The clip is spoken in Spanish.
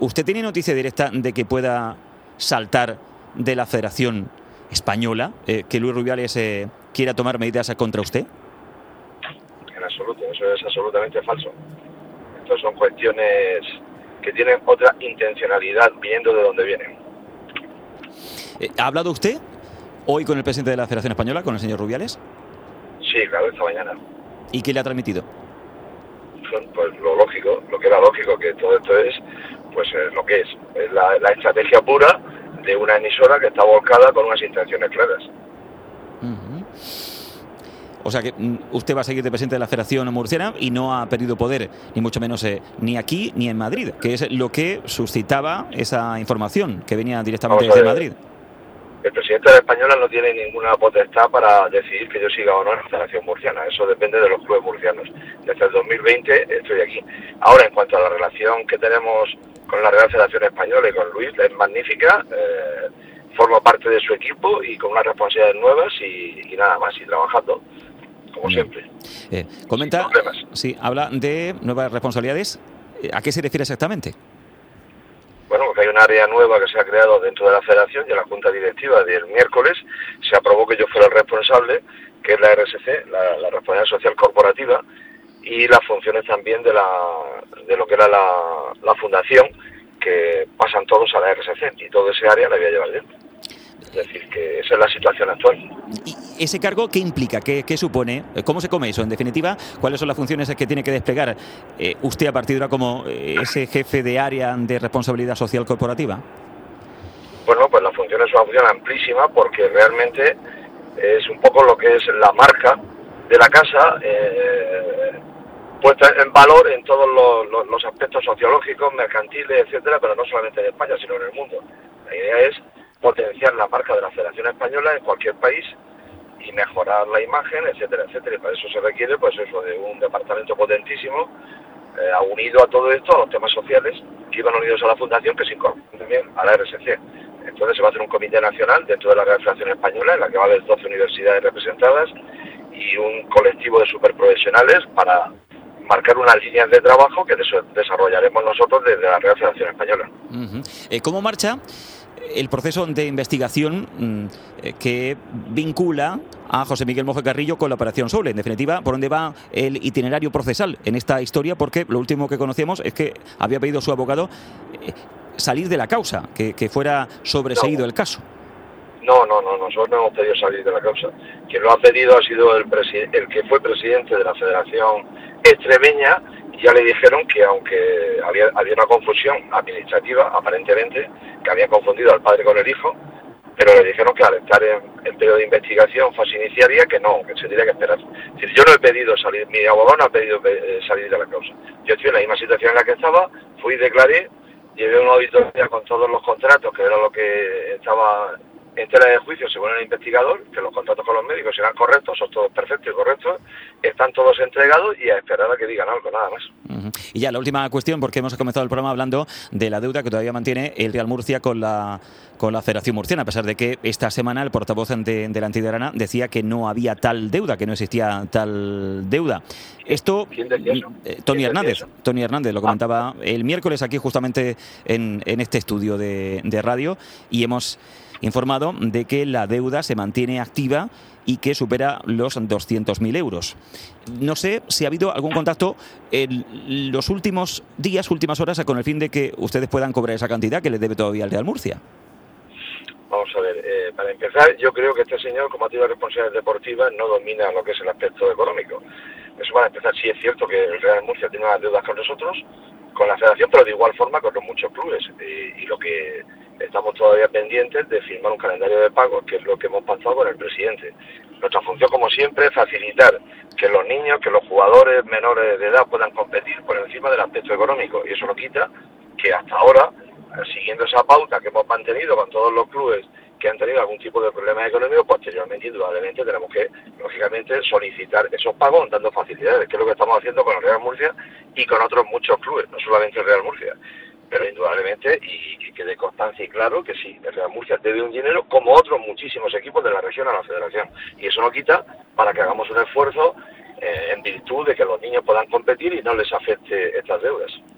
¿Usted tiene noticia directa de que pueda saltar de la Federación Española, que Luis Rubiales quiera tomar medidas contra usted? En absoluto, eso es absolutamente falso. Estas son cuestiones que tienen otra intencionalidad viniendo de donde vienen. ¿Ha hablado usted hoy con el presidente de la Federación Española, con el señor Rubiales? Sí, claro, esta mañana. ¿Y qué le ha transmitido? Pues lo lógico, lo que era lógico, que todo esto es pues lo que es la estrategia pura de una emisora que está volcada con unas intenciones claras. O sea que usted va a seguir de presidente de la Federación Murciana y no ha perdido poder, ni mucho menos ni aquí ni en Madrid, que es lo que suscitaba esa información que venía directamente desde Madrid. El presidente de la Española no tiene ninguna potestad para decidir que yo siga o no en la Federación Murciana. Eso depende de los clubes murcianos. Desde el 2020 estoy aquí. Ahora, en cuanto a la relación que tenemos con la Real Federación Española y con Luis, es magnífica. Formo parte de su equipo y con unas responsabilidades nuevas y nada más, y trabajando, como siempre. Comenta, sí, habla de nuevas responsabilidades. ¿A qué se refiere exactamente? Bueno, porque hay un área nueva que se ha creado dentro de la Federación y en la Junta Directiva del miércoles se aprobó que yo fuera el responsable, que es la RSC, la Responsabilidad Social Corporativa, y las funciones también de lo que era la Fundación, que pasan todos a la RSC, y todo ese área la voy a llevar yo. Es decir, que esa es la situación actual. ¿Y ese cargo qué implica? ¿Qué supone? ¿Cómo se come eso? En definitiva, ¿cuáles son las funciones que tiene que desplegar usted a partir de ahora como ese jefe de área de responsabilidad social corporativa? Bueno, pues la función es una función amplísima porque realmente es un poco lo que es la marca de la casa, puesta en valor en todos los aspectos sociológicos, mercantiles, etcétera, pero no solamente en España, sino en el mundo. La idea es potenciar la marca de la Federación Española en cualquier país y mejorar la imagen, etcétera, etcétera. Y para eso se requiere, pues eso, de un departamento potentísimo, unido a todo esto, a los temas sociales, que iban unidos a la Fundación, que se incorporan también a la RSC. Entonces se va a hacer un comité nacional dentro de la Real Federación Española, en la que va a haber 12 universidades representadas y un colectivo de superprofesionales para marcar unas líneas de trabajo que desarrollaremos nosotros desde la Real Federación Española. ¿Cómo marcha el proceso de investigación que vincula a José Miguel Moje Carrillo con la Operación Soule? En definitiva, ¿por dónde va el itinerario procesal en esta historia? Porque lo último que conocíamos es que había pedido su abogado salir de la causa, que fuera sobreseído el caso. No, nosotros no hemos pedido salir de la causa. Quien lo ha pedido ha sido el que fue presidente de la Federación Extremeña, y ya le dijeron que aunque había una confusión administrativa, aparentemente, que había confundido al padre con el hijo, pero le dijeron que al estar en periodo de investigación fase iniciaria, que no, que se tenía que esperar. Es decir, yo no he pedido salir, mi abogado no ha pedido salir de la causa. Yo estoy en la misma situación en la que estaba, fui y declaré, llevé una auditoría con todos los contratos, que era lo que estaba en tela de juicio según el investigador, que los contratos con los médicos eran correctos, son todos perfectos y correctos, están todos entregados y a esperar a que digan algo, nada más. Y ya la última cuestión, porque hemos comenzado el programa hablando de la deuda que todavía mantiene el Real Murcia con la Federación Murciana, a pesar de que esta semana el portavoz de la entidad arana decía que no había tal deuda, que no existía tal deuda. Esto, ¿Quién decía eso? Tony Hernández lo comentaba el miércoles aquí justamente en este estudio de radio, y hemos informado de que la deuda se mantiene activa y que supera los 200.000 euros. No sé si ha habido algún contacto en los últimos días, últimas horas, con el fin de que ustedes puedan cobrar esa cantidad que les debe todavía al Real Murcia. Vamos a ver, para empezar, yo creo que este señor, como ha tenido responsabilidades deportivas, no domina lo que es el aspecto económico. Eso para empezar, sí es cierto que el Real Murcia tiene unas deudas con nosotros, con la Federación, pero de igual forma con los muchos clubes. Y lo que estamos todavía pendientes de firmar un calendario de pagos, que es lo que hemos pactado con el presidente. Nuestra función, como siempre, es facilitar que los niños, que los jugadores menores de edad puedan competir por encima del aspecto económico. Y eso no quita que hasta ahora, siguiendo esa pauta que hemos mantenido con todos los clubes que han tenido algún tipo de problemas económicos, posteriormente, indudablemente, tenemos que, lógicamente, solicitar esos pagos dando facilidades, que es lo que estamos haciendo con el Real Murcia y con otros muchos clubes, no solamente el Real Murcia. Pero indudablemente, y que quede constancia y claro que sí, el Real Murcia debe un dinero como otros muchísimos equipos de la región a la Federación. Y eso no quita para que hagamos un esfuerzo en virtud de que los niños puedan competir y no les afecte estas deudas.